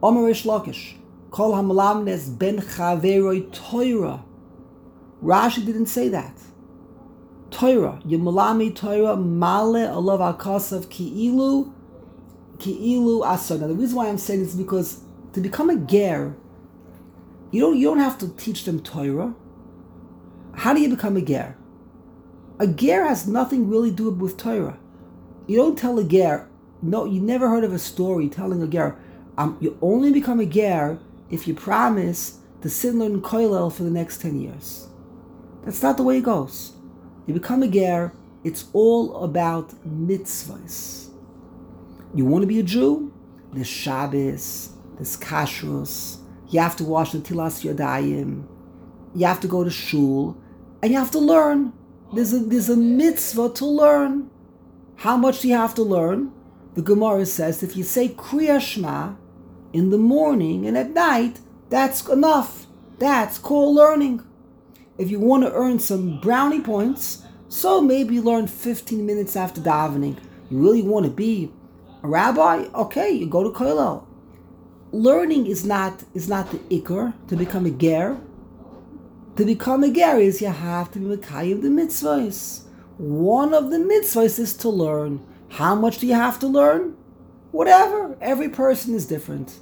Omer Rish Lakish, Kol hamalamnes ben chaveroi Torah. Rashi didn't say that. Torah, Yemulami Torah Male Alav Akasav Ki'ilu Ki'ilu Asar. Now the reason why I'm saying this is because to become a ger, you don't you don't have to teach them Torah. How do you become a ger? A ger has nothing really to do with Torah. You don't tell a ger. No, you never heard of a story telling a ger. Um, you only become a ger if you promise to sit and learn kollel for the next ten years. That's not the way it goes. You become a ger, it's all about mitzvahs. You want to be a Jew? There's Shabbos, there's kashrus, you have to wash the tilas yadayim, you have to go to shul, and you have to learn. There's a, there's a mitzvah to learn. How much do you have to learn? The Gemara says if you say Kriya Shema in the morning and at night, that's enough. That's called learning. If you want to earn some brownie points, so maybe learn fifteen minutes after davening. You really want to be a rabbi? Okay, you go to kollel. Learning is not is not the ikar to become a ger. To become a ger is you have to be mekayim the mitzvahs. One of the mitzvahs is to learn. How much do you have to learn? Whatever. Every person is different.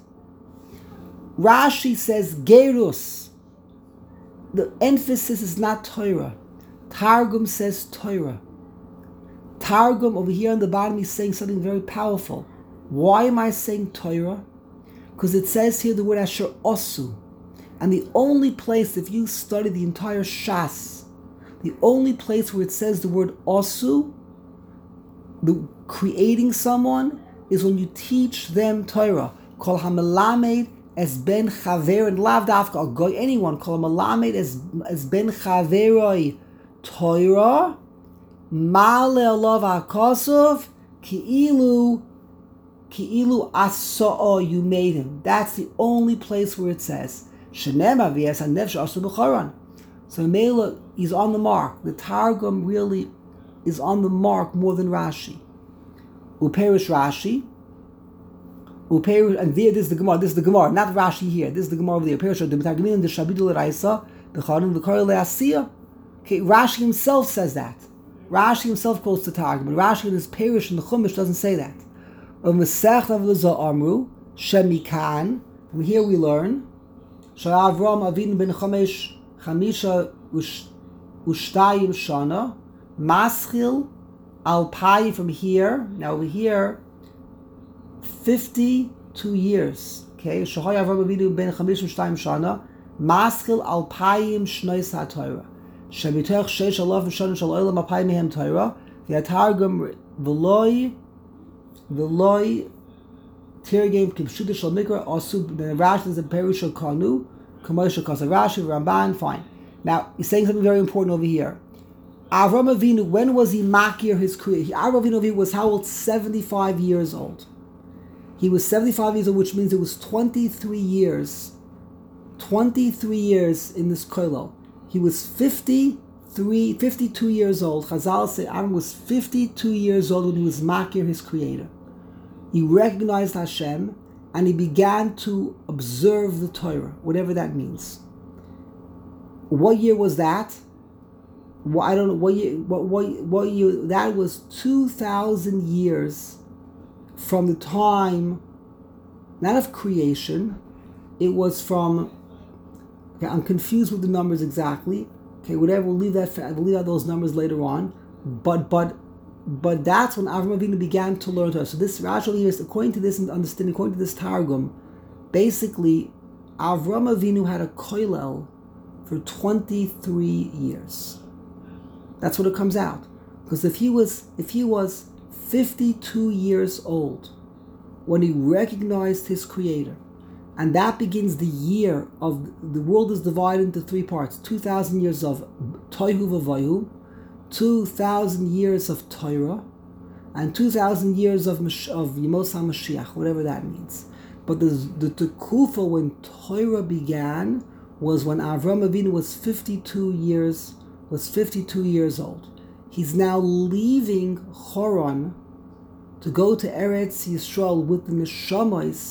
Rashi says gerus. The emphasis is not Torah. Targum says Torah. Targum over here on the bottom is saying something very powerful. Why am I saying Torah? Because it says here the word Asher Osu. And the only place, if you study the entire Shas, the only place where it says the word Osu, the creating someone, is when you teach them Torah. Kol hamelamed as ben chaver, and lav dafka, or goy, anyone, kol hamelamed as, as ben chaveroi Torah, male alav hakosov, ki'ilu, ki'ilu asa'o, you made him. That's the only place where it says, Shenema v'yes hanefesh asu b'choron. So Mela is on the mark. The Targum really is on the mark more than Rashi. Uperish Rashi. Uperish, and there, this is the Gemara. This is the Gemara, not Rashi here. This is the Gemara over there. Uperish the Targumin the Shabidu l'Raisa the Charim the Korel le'Asiya. Okay, Rashi himself says that. Rashi himself quotes the Targum, but Rashi in his Perish in the Chumash doesn't say that. Of Masech Avlazah Amru Shemikan. From here we learn Sha'Avram Avinu ben Chamesh Chamisha Ushtayim Shana Maschil Alpai. From here, now over here, fifty-two years. Okay, Shahay Avram Avinu ben Chamish Ushtayim Shana Maschil Alpayim Shnois HaTorah Shemitoch Sheish Alav Shana Shal Olam Alpayim Mehem Torah V'Atargum V'Loi V'Loi Tirgim Kipshuda Shal Mikra Asu Ben Rashi is a Perushal Kanu Commercial Kasa Rashi Ramban. Fine. Now he's saying something very important over here. Avram Avinu, when was he makir his creation? Avram Avinu was how old? seventy-five years old. He was seventy-five years old, which means it was twenty-three years. twenty-three years in this kollel. He was fifty-three, fifty-two years old. Chazal say Avram was fifty-two years old when he was makir his creator. He recognized Hashem and he began to observe the Torah, whatever that means. What year was that? Well, I don't know what year. What what what year? That was two thousand years from the time, not of creation. It was from. Okay, I'm confused with the numbers exactly. Okay, whatever. We'll leave that. We'll leave out those numbers later on. But but but that's when Avram Avinu began to learn Torah. So this Rashi here is, according to this understanding, according to this Targum, basically, Avram Avinu had a kollel for twenty-three years. That's what it comes out. Because if he was if he was fifty-two years old when he recognized his creator, and that begins the year of the world is divided into three parts: two thousand years of Tohu V'Vayu, two thousand years of Torah, and two thousand years of of Yemos HaMashiach, whatever that means. But the the Tekufa when Torah began was when Avram Avinu was fifty-two years was fifty-two years old. He's now leaving Choron to go to Eretz Yisrael with the neshamas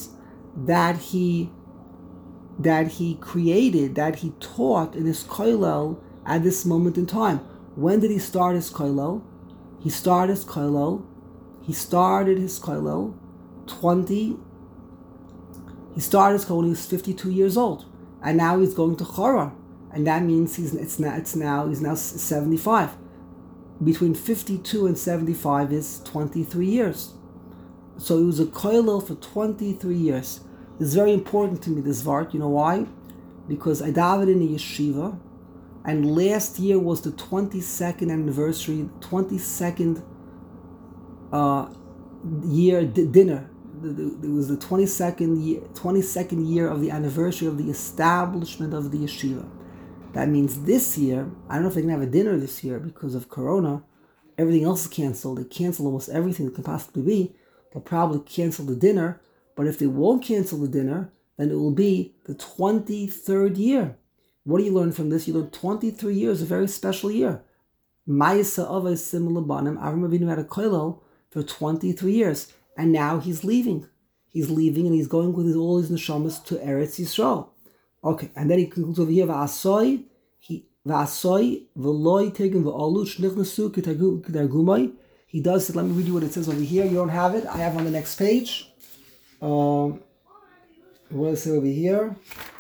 that he that he created, that he taught in his kollel at this moment in time. When did he start his kollel? He started his kollel. He started his kollel twenty. He started his kollel when he was fifty-two years old, and now he's going to Choron, and that means he's it's now it's now he's now seventy-five. Between fifty-two and seventy-five is twenty-three years. So he was a kollel for twenty-three years. It's very important to me, this Vart. You know why? Because I davened in a yeshiva, and last year was the twenty-second anniversary, twenty-second uh, year d- dinner. It was the twenty-second year, twenty-second year of the anniversary of the establishment of the yeshiva. That means this year, I don't know if they can have a dinner this year because of Corona. Everything else is canceled. They canceled almost everything that can possibly be. They'll probably cancel the dinner. But if they won't cancel the dinner, then it will be the twenty-third year. What do you learn from this? You learn twenty-three years, a very special year. Ma'isa Avos Simul Labanim. Avram Avinu had a kollel for twenty-three years. And now he's leaving. He's leaving and he's going with his, all his neshamas to Eretz Yisrael. Okay, and then he concludes over here, V'asoi, he, V'asoi, V'loi Tegin V'olu, Shnichnasu Kitargumai. He does it. Let me read you what it says over here. You don't have it. I have it on the next page. Um, what does it say over here?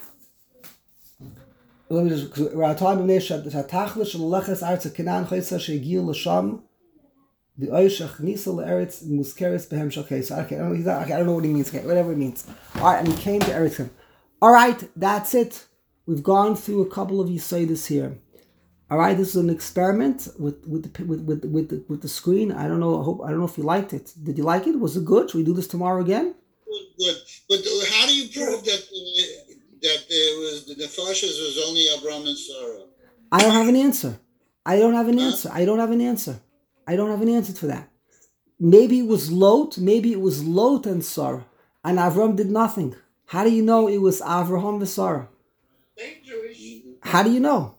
Let me just, we're talking about Shatachlish and Leches Arts Canaan Chaysa Shegil Lasham, the Oishach Nisa Eretz Muskeris Behem Shakhes. Okay, I don't know, okay, I don't know what he means. Okay, whatever it means. All right, and he came to Eretz. All right, that's it. We've gone through a couple of Yisaitis here. All right, this is an experiment with with the, with with with the, with the screen. I don't know. I hope I don't know if you liked it. Did you like it? Was it good? Should we do this tomorrow again? Good. But how do you prove that uh, that it was the nefashos was only Abraham and Sarah? I don't have an answer. I don't have an answer. I don't have an answer. I don't have an answer for that. Maybe it was Lot. Maybe it was Lot and Sarah, and Avram did nothing. How do you know it was Avraham and Sarah? How do you know?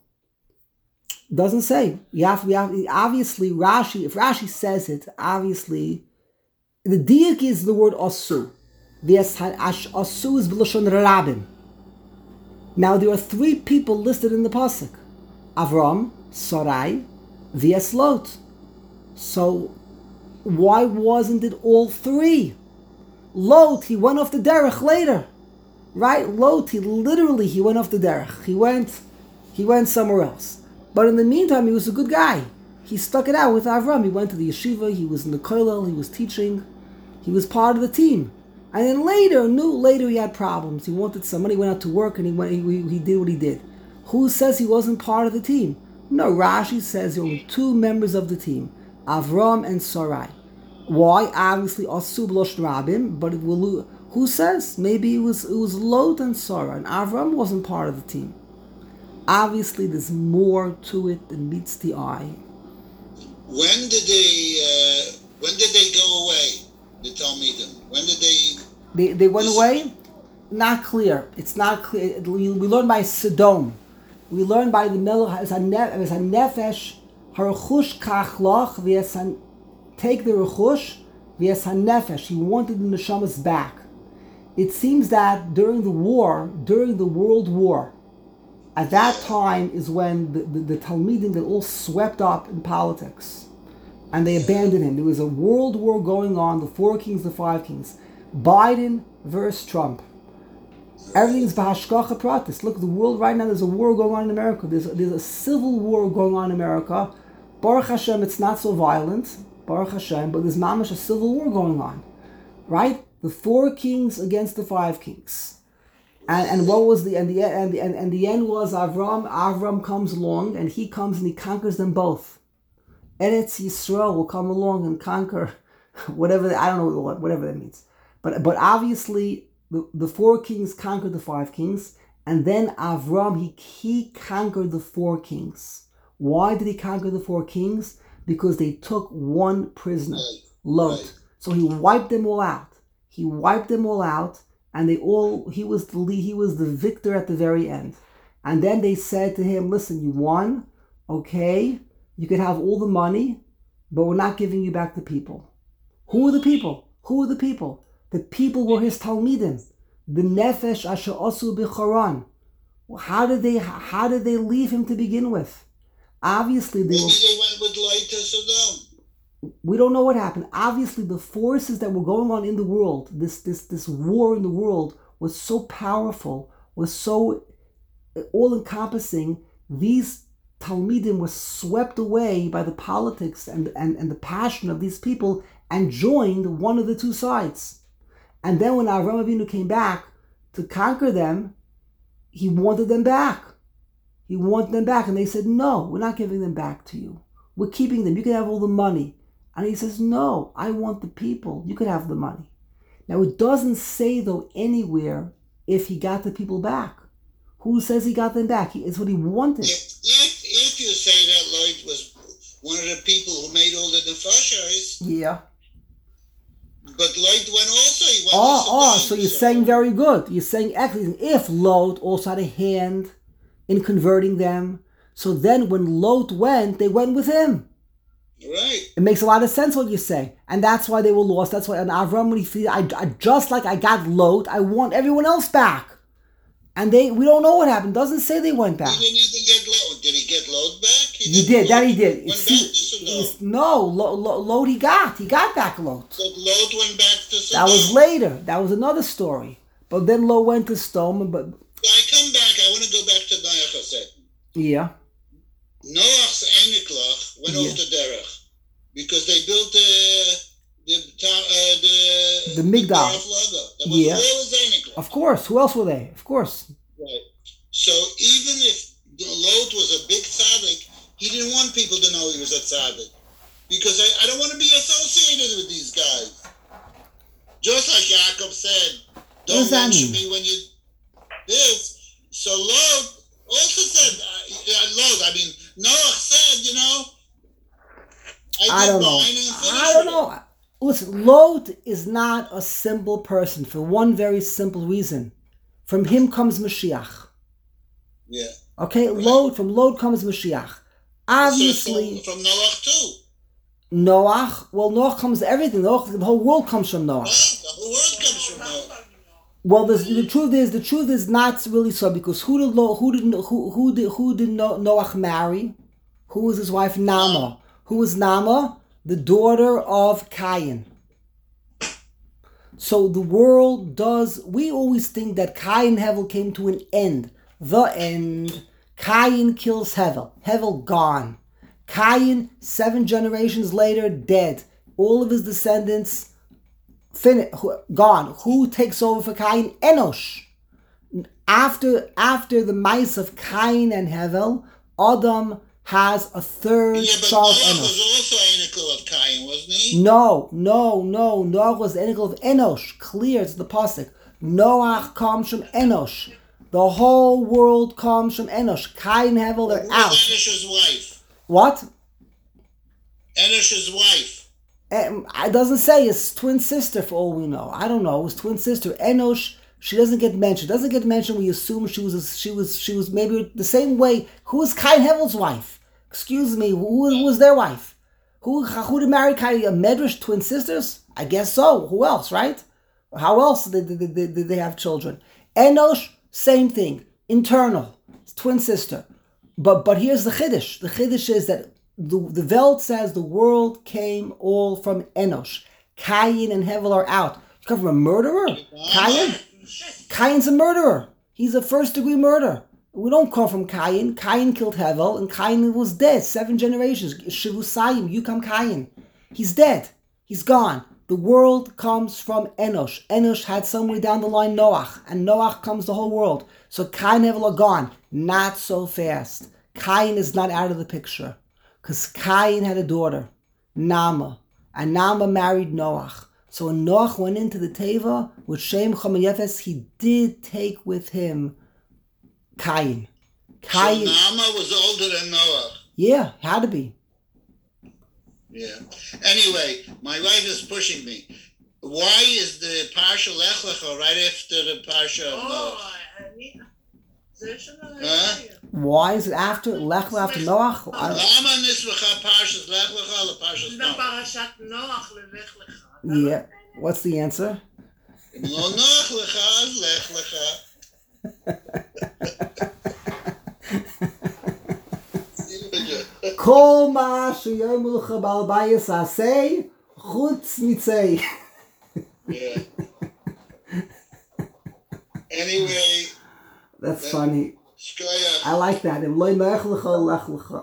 Doesn't say. You have, we have obviously Rashi. If Rashi says it, obviously the diak is the word asu. The asu is b'lashon rabim. Now there are three people listed in the pasuk: Avram, Sarai, v'es Lot. So why wasn't it all three? Lot, he went off the derech later, right? Lot, he literally he went off the derech. He went, he went somewhere else. But in the meantime, he was a good guy. He stuck it out with Avram. He went to the yeshiva. He was in the kollel. He was teaching. He was part of the team. And then later, knew later he had problems. He wanted some money. Went out to work, and he went. He, he did what he did. Who says he wasn't part of the team? No, Rashi says there were two members of the team, Avram and Sarai. Why? Obviously, Asu b'loshn rabim. But it will, who says? Maybe it was it was Lot and Sarah, and Avram wasn't part of the team. Obviously, there's more to it than meets the eye. When did they? Uh, when did they go away? The Talmidim. When did they? They they went away. Not clear. It's not clear. We, we learn by Sodom. We learn by the Melech as a nefesh haruchush kachlach v'yesan. Take the rechush v'yesan nefesh. He wanted the neshamas back. It seems that during the war, during the World War. At that time is when the, the, the Talmidim, they all swept up in politics. And they abandoned him. There was a world war going on, the four kings, the five kings. Biden versus Trump. Everything's b'hashgacha pratis. Look, the world right now, there's a war going on in America. There's, there's a civil war going on in America. Baruch Hashem, it's not so violent. Baruch Hashem, but there's mamash a civil war going on. Right? The four kings against the five kings. And and what was the and the and the and, and the end was Avram. Avram comes along and he comes and he conquers them both. Eretz Yisrael will come along and conquer whatever I don't know what whatever that means. But but obviously the, the four kings conquered the five kings, and then Avram he he conquered the four kings. Why did he conquer the four kings? Because they took one prisoner, Lot. So he wiped them all out. He wiped them all out. And they all, he was the lead, he was the victor at the very end. And then they said to him, listen, you won, okay, you could have all the money, but we're not giving you back the people. Who are the people? Who are the people? The people were his Talmidim. The nefesh asher asu b'charan. How did they? How did they leave him to begin with? Obviously, they Maybe were, they went with light to Sodom. we don't know what happened. Obviously, the forces that were going on in the world, this this this war in the world, was so powerful, was so all-encompassing. These Talmidim were swept away by the politics and, and, and the passion of these people and joined one of the two sides. And then when Avraham Avinu came back to conquer them, he wanted them back. He wanted them back. And they said, no, we're not giving them back to you. We're keeping them. You can have all the money. And he says, no, I want the people. You can have the money. Now, it doesn't say, though, anywhere if he got the people back. Who says he got them back? It's what he wanted. If, if, if you say that Lloyd was one of the people who made all the nefashos, Yeah. but Lloyd went also. He went Oh, to oh, Sodom, so you're saying very good. You're saying excellent. If Lot also had a hand in converting them, so then when Lot went, they went with him. Right. It makes a lot of sense what you say. And that's why they were lost. That's why, and Avram, when he feels, I, I, just like I got Lot, I want everyone else back. And they, we don't know what happened. Doesn't say they went back. He didn't even get Lot. Did he get Lot back? He did, that he did. Went See, back to Sodom. it's- no, Lo- Lo- Lot he got. He got back Lot. So Lot went back to Sodom. That was later. That was another story. But then Lot went to Sodom. But So I come back. I want to go back to Noach a second. yeah, Noach's Einiklach went Yeah. off the derech because they built the the ta- uh, the The Migdal. Bar of Laga. That was Yeah. all his Einiklach. of course. Who else were they? Of course. Right. So even if Lot was a big tzaddik, he didn't want people to know he was a tzaddik because I, I don't want to be associated with these guys. Just like Yaakov said, What don't does that mention mean? me when you this. So Lot also said, uh, Lot, I mean, Noach said, you know, I did don't know. mine and finished I don't it. know. Listen, Lot is not a simple person for one very simple reason. From him comes Mashiach. Yeah. Okay, Right. Lot, from Lot comes Mashiach. Obviously, So from, from Noach too. Noach, well, Noach comes everything. Noach, the whole world comes from Noach. Right? The whole world comes from Noach. Well, the, the truth is, the truth is not really so, because who did Lo, who did who who did who did No- Noach marry? Who was his wife? Nama. Who was Nama? The daughter of Cain. So the world does. We always think that Cain and Hevel came to an end. The end. Cain kills Hevel. Hevel gone. Cain, seven generations later, dead. All of his descendants. Fin- gone. Who takes over for Cain? Enosh. After after the mice of Cain and Hevel, Adam has a third Yeah, but child, Noach Enosh. was also Einikel of Cain, wasn't he? No, no, no. Noach was the Enoch of Enosh. Clear, it's the pasuk. Noach comes from Enosh. The whole world comes from Enosh. Cain and Hevel, they're Who out. was Enish's wife? What? Enish's wife. Um, it doesn't say it's twin sister for all we know. I don't know. It was twin sister. Enosh, she doesn't get mentioned. Doesn't get mentioned. We assume she was a, she was she was maybe the same way. Who was Cain Hevel's wife? Excuse me. Who, who was their wife? Who who did marry Cain? A Medrash twin sisters? I guess so. Who else? Right? How else did, did, did, did they have children? Enosh, same thing. Internal. It's twin sister. But but here's the chiddush. The chiddush is that the the Welt says the world came all from Enosh. Cain and Hevel are out. You come from a murderer? Cain? Cain's a murderer. He's a first degree murder. We don't come from Cain. Cain killed Hevel, and Cain was dead. Seven generations. Shivusayim, you come Cain. He's dead. He's gone. The world comes from Enosh. Enosh had somewhere down the line Noach, and Noach comes the whole world. So Cain and Hevel are gone. Not so fast. Cain is not out of the picture. Because Cain had a daughter, Nama, and Nama married Noach. So when Noach went into the Teva with Shem, Chom, and Yefes, he did take with him Cain. Cain, So Nama was older than Noah. yeah, had to be. Yeah. Anyway, my wife is pushing me. Why is the Parsha Lech Lecha right after the Parsha of Noah? Huh? Why is it after Lech after Noach? I don't- Lama nisvacha Parshas Lech Lecha le Parshas זה Noah? פרשת נוח ללך לך. yeah. What's the answer? אם לא נוח לך, אז לך לך. כל מה שיאמר לך בעל בית עשה, חוץ מצא. Yeah. Anyway, That's That- funny. Shkoyach. I like that. If lo nech lecha, lech lecha.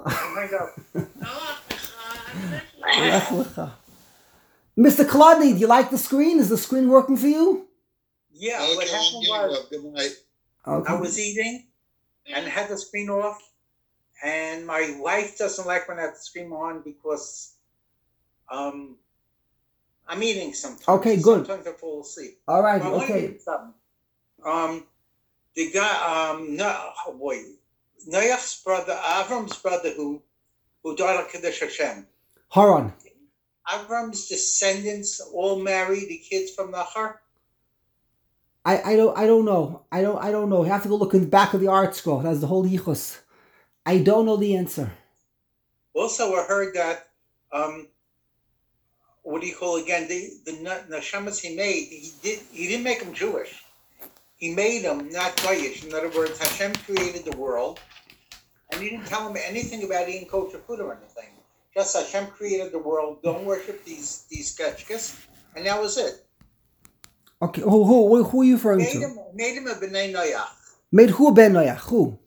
Lech lecha. Mister Klodny, do you like the screen? Is the screen working for you? Yeah, Okay, what I'm happened getting was up. Good night. Okay. I was eating and had the screen off, and my wife doesn't like when I have the screen on because um, I'm eating sometimes. Okay, good. Sometimes I fall asleep. All right. I want to Okay. eat something. Um, the guy, um, no, oh boy, Noach's brother, Avram's brother, who who died on Kiddush Hashem. Haran. Avram's descendants all marry the kids from Nachar. I, I don't I don't know. I don't I don't know. You have to go look in the back of the art scroll. It has the whole yichus. I don't know the answer. Also, I heard that, um, what do you call again? The the neshamas he made, he did he didn't make them Jewish. He made them not Goyish. In other words, Hashem created the world, and he didn't tell them anything about eating kosher food or anything. Just Hashem created the world. Don't worship these these ketchkas, and that was it. Okay, who who who are you referring Made to? him made him a b'nai Noach. Made who ben Noach? Who?